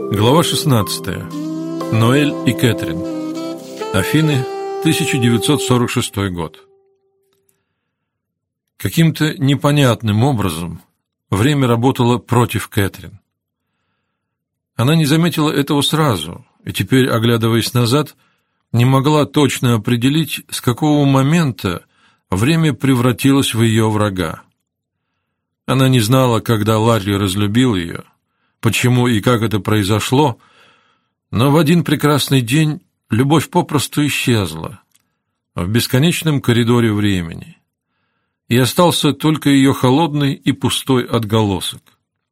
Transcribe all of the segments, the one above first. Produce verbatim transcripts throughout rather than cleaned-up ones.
Глава шестнадцатая. Ноэль и Кэтрин. Афины, тысяча девятьсот сорок шестой год. Каким-то непонятным образом время работало против Кэтрин. Она не заметила этого сразу, и теперь, оглядываясь назад, не могла точно определить, с какого момента время превратилось в ее врага. Она не знала, когда Ларри разлюбил ее, почему и как это произошло, но в один прекрасный день любовь попросту исчезла в бесконечном коридоре времени, и остался только ее холодный и пустой отголосок.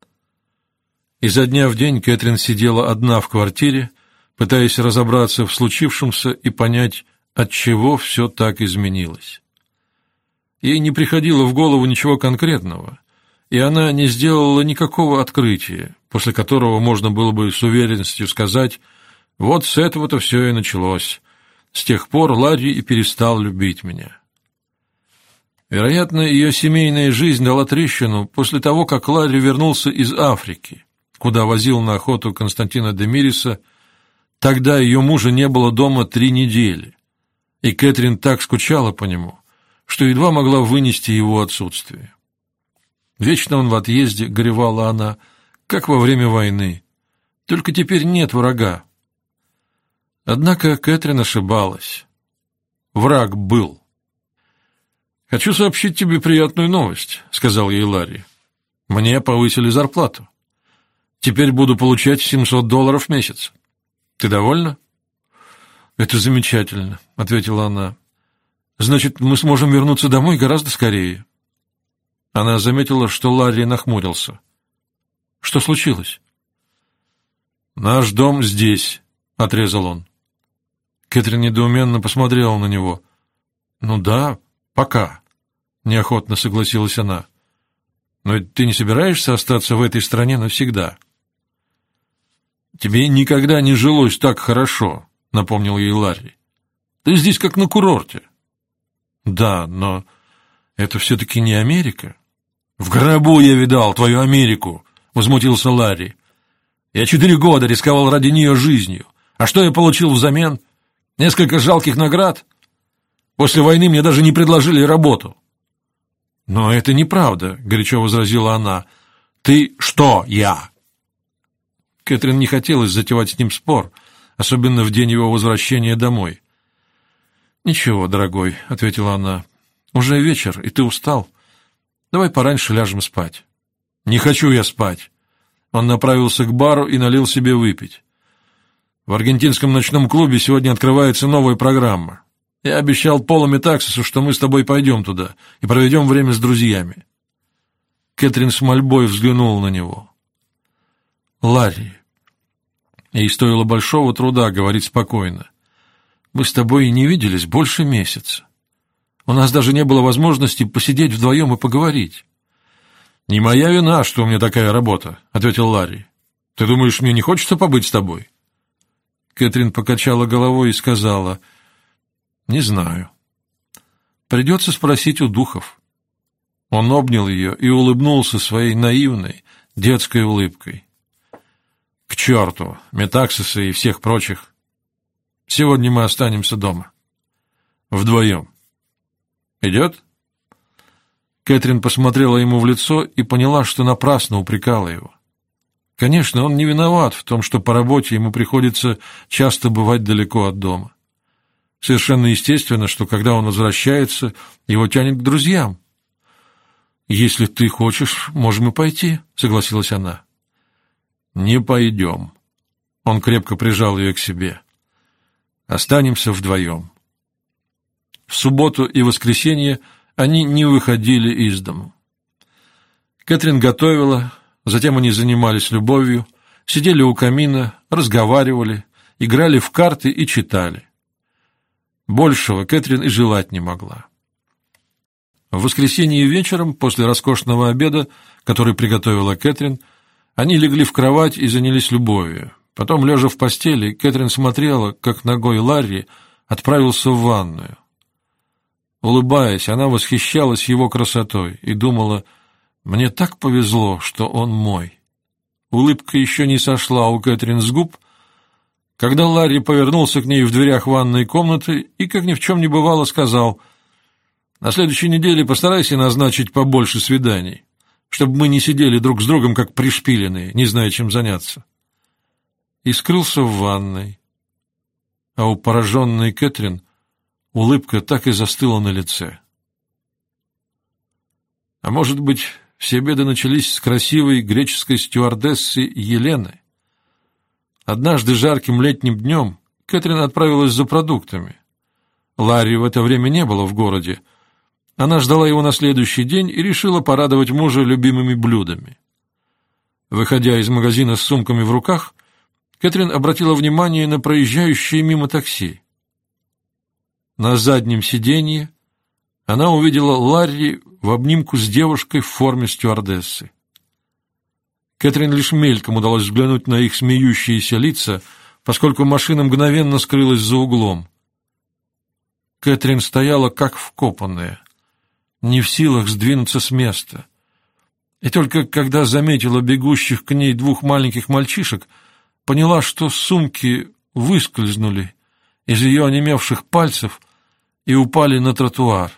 Изо дня в день Кэтрин сидела одна в квартире, пытаясь разобраться в случившемся и понять, отчего все так изменилось. Ей не приходило в голову ничего конкретного, и она не сделала никакого открытия, после которого можно было бы с уверенностью сказать: вот с этого-то все и началось. С тех пор Ларри и перестал любить меня. Вероятно, ее семейная жизнь дала трещину после того, как Ларри вернулся из Африки, куда возил на охоту Константина де Мириса. Тогда ее мужа не было дома три недели, и Кэтрин так скучала по нему, что едва могла вынести его отсутствие. Вечно он в отъезде, горевала она, как во время войны. Только теперь нет врага. Однако Кэтрин ошибалась. Враг был. «Хочу сообщить тебе приятную новость», — сказал ей Ларри. «Мне повысили зарплату. Теперь буду получать семьсот долларов в месяц. Ты довольна?» «Это замечательно», — ответила она. «Значит, мы сможем вернуться домой гораздо скорее». Она заметила, что Ларри нахмурился. «Что случилось?» «Наш дом здесь», — отрезал он. Кэтрин недоуменно посмотрела на него. «Ну да, пока», — неохотно согласилась она. «Но ведь ты не собираешься остаться в этой стране навсегда?» «Тебе никогда не жилось так хорошо», — напомнил ей Ларри. «Ты здесь как на курорте». «Да, но это все-таки не Америка». «В гробу я видал твою Америку», — возмутился Ларри. «Я четыре года рисковал ради нее жизнью. А что я получил взамен? Несколько жалких наград? После войны мне даже не предложили работу». «Но это неправда», — горячо возразила она. «Ты что, я?» Кэтрин не хотелось затевать с ним спор, особенно в день его возвращения домой. «Ничего, дорогой», — ответила она. «Уже вечер, и ты устал. Давай пораньше ляжем спать». «Не хочу я спать». Он направился к бару и налил себе выпить. «В аргентинском ночном клубе сегодня открывается новая программа. Я обещал Полу Метаксису, что мы с тобой пойдем туда и проведем время с друзьями». Кэтрин с мольбой взглянула на него. «Ларри». Ей стоило большого труда говорить спокойно. «Мы с тобой и не виделись больше месяца. У нас даже не было возможности посидеть вдвоем и поговорить». «Не моя вина, что у меня такая работа», — ответил Ларри. «Ты думаешь, мне не хочется побыть с тобой?» Кэтрин покачала головой и сказала: «Не знаю. Придется спросить у духов». Он обнял ее и улыбнулся своей наивной, детской улыбкой. «К черту, Метаксиса и всех прочих. Сегодня мы останемся дома. Вдвоем. Идет?» Кэтрин посмотрела ему в лицо и поняла, что напрасно упрекала его. Конечно, он не виноват в том, что по работе ему приходится часто бывать далеко от дома. Совершенно естественно, что когда он возвращается, его тянет к друзьям. «Если ты хочешь, можем и пойти», — согласилась она. «Не пойдем». Он крепко прижал ее к себе. «Останемся вдвоем». В субботу и воскресенье они не выходили из дому. Кэтрин готовила, затем они занимались любовью, сидели у камина, разговаривали, играли в карты и читали. Большего Кэтрин и желать не могла. В воскресенье вечером, после роскошного обеда, который приготовила Кэтрин, они легли в кровать и занялись любовью. Потом, лежа в постели, Кэтрин смотрела, как ногой Ларри отправился в ванную. Улыбаясь, она восхищалась его красотой и думала: «Мне так повезло, что он мой». улыбка еще не сошла у Кэтрин с губ, когда Ларри повернулся к ней в дверях ванной комнаты и, как ни в чем не бывало, сказал: «На следующей неделе постарайся назначить побольше свиданий, чтобы мы не сидели друг с другом, как пришпиленные, не зная, чем заняться». И скрылся в ванной, а у пораженной Кэтрин улыбка так и застыла на лице. А может быть, все беды начались с красивой греческой стюардессы Елены? Однажды жарким летним днем Кэтрин отправилась за продуктами. Ларри в это время не было в городе. Она ждала его на следующий день и решила порадовать мужа любимыми блюдами. Выходя из магазина с сумками в руках, Кэтрин обратила внимание на проезжающее мимо такси. На заднем сиденье она увидела Ларри в обнимку с девушкой в форме стюардессы. Кэтрин лишь мельком удалось взглянуть на их смеющиеся лица, поскольку машина мгновенно скрылась за углом. Кэтрин стояла как вкопанная, не в силах сдвинуться с места. И только когда заметила бегущих к ней двух маленьких мальчишек, поняла, что сумки выскользнули из ее онемевших пальцев и упали на тротуар.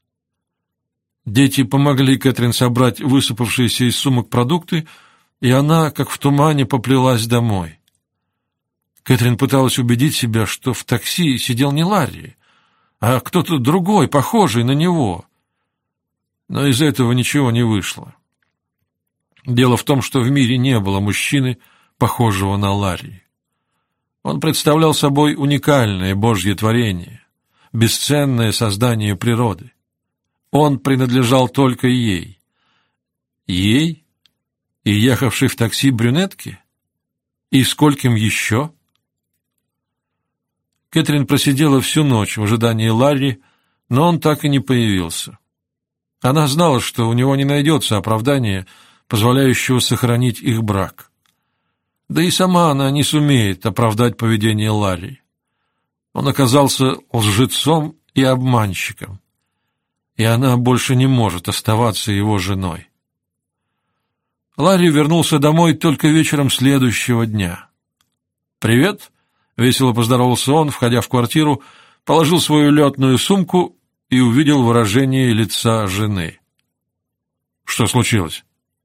Дети помогли Кэтрин собрать высыпавшиеся из сумок продукты, и она, как в тумане, поплелась домой. Кэтрин пыталась убедить себя, что в такси сидел не Ларри, а кто-то другой, похожий на него. Но из этого ничего не вышло. Дело в том, что в мире не было мужчины, похожего на Ларри. Он представлял собой уникальное Божье творение, бесценное создание природы. Он принадлежал только ей. Ей? И ехавшей в такси брюнетке? И скольким еще? Кэтрин просидела всю ночь в ожидании Ларри, но он так и не появился. Она знала, что у него не найдется оправдания, позволяющего сохранить их брак. Да и сама она не сумеет оправдать поведение Ларри. Он оказался лжецом и обманщиком, и она больше не может оставаться его женой. Ларри вернулся домой только вечером следующего дня. «Привет», — весело поздоровался он, входя в квартиру, положил свою летную сумку и увидел выражение лица жены. «Что случилось?»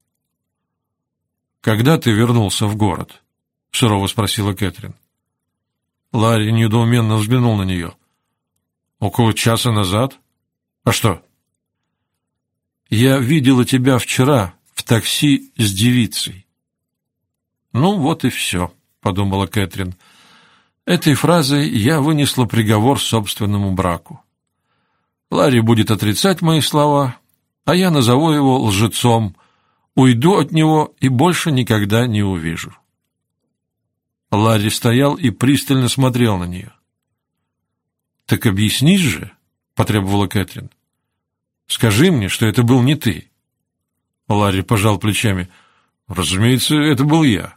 «Когда ты вернулся в город?» — сурово спросила Кэтрин. Ларри недоуменно взглянул на нее. «Около часа назад? А что?» «Я видела тебя вчера в такси с девицей». «Ну, вот и все», — подумала Кэтрин. Этой фразой я вынесла приговор собственному браку. Ларри будет отрицать мои слова, а я назову его лжецом, уйду от него и больше никогда не увижу. Ларри стоял и пристально смотрел на нее. «Так объяснись же», — потребовала Кэтрин. «Скажи мне, что это был не ты». Ларри пожал плечами. «Разумеется, это был я».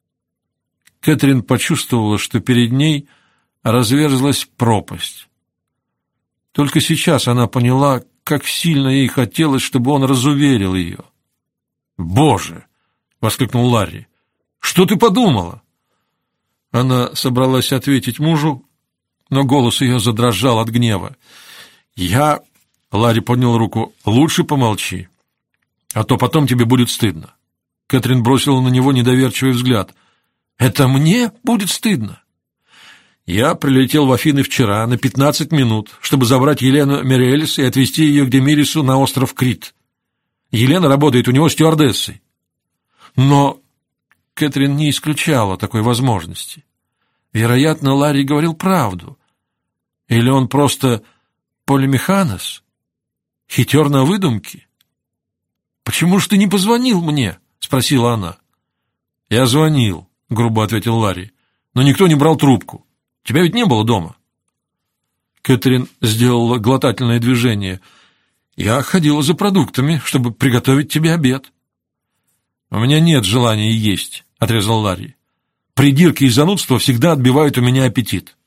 Кэтрин почувствовала, что перед ней разверзлась пропасть. Только сейчас она поняла, как сильно ей хотелось, чтобы он разуверил ее. «Боже!» — воскликнул Ларри. «Что ты подумала?» Она собралась ответить мужу, но голос ее задрожал от гнева. «Я...» — Ларри поднял руку. «Лучше помолчи, а то потом тебе будет стыдно». Кэтрин бросила на него недоверчивый взгляд. «Это мне будет стыдно?» «Я прилетел в Афины вчера на пятнадцать минут, чтобы забрать Елену Мириэлис и отвезти ее к Демирису на остров Крит. Елена работает у него стюардессой». Но Кэтрин не исключала такой возможности. Вероятно, Ларри говорил правду. Или он просто полимеханос? Хитер на выдумке? «Почему ж ты не позвонил мне?» — спросила она. «Я звонил», — грубо ответил Ларри, — «но никто не брал трубку. Тебя ведь не было дома». Кэтрин сделала глотательное движение. «Я ходила за продуктами, чтобы приготовить тебе обед». «У меня нет желания есть», — отрезал Ларри. «Придирки и занудства всегда отбивают у меня аппетит».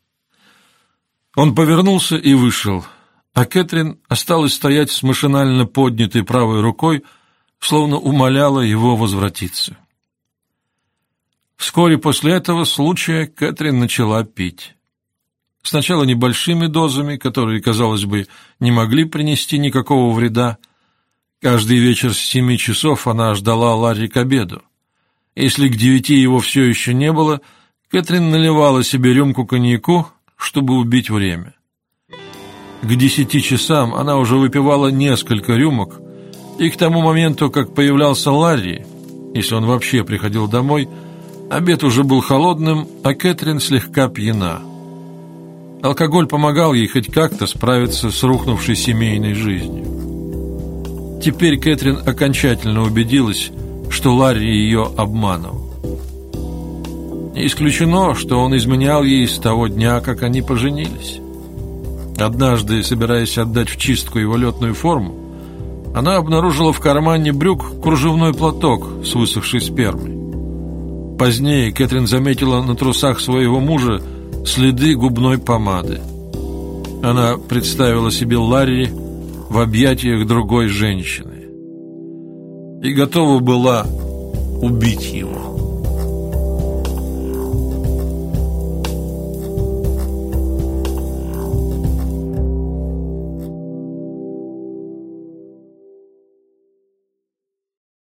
Он повернулся и вышел, а Кэтрин осталась стоять с машинально поднятой правой рукой, словно умоляла его возвратиться. Вскоре после этого случая Кэтрин начала пить. Сначала небольшими дозами, которые, казалось бы, не могли принести никакого вреда. Каждый вечер с семи часов она ждала Ларри к обеду. Если к девяти его все еще не было, Кэтрин наливала себе рюмку коньяку, чтобы убить время. К десяти часам она уже выпивала несколько рюмок, и к тому моменту, как появлялся Ларри, если он вообще приходил домой, обед уже был холодным, а Кэтрин слегка пьяна. Алкоголь помогал ей хоть как-то справиться с рухнувшей семейной жизнью. Теперь Кэтрин окончательно убедилась, что Ларри ее обманывал. Не исключено, что он изменял ей с того дня, как они поженились. Однажды, собираясь отдать в чистку его летную форму, она обнаружила в кармане брюк кружевной платок с высохшей спермой. Позднее Кэтрин заметила на трусах своего мужа следы губной помады. Она представила себе Ларри в объятиях другой женщины и готова была убить его.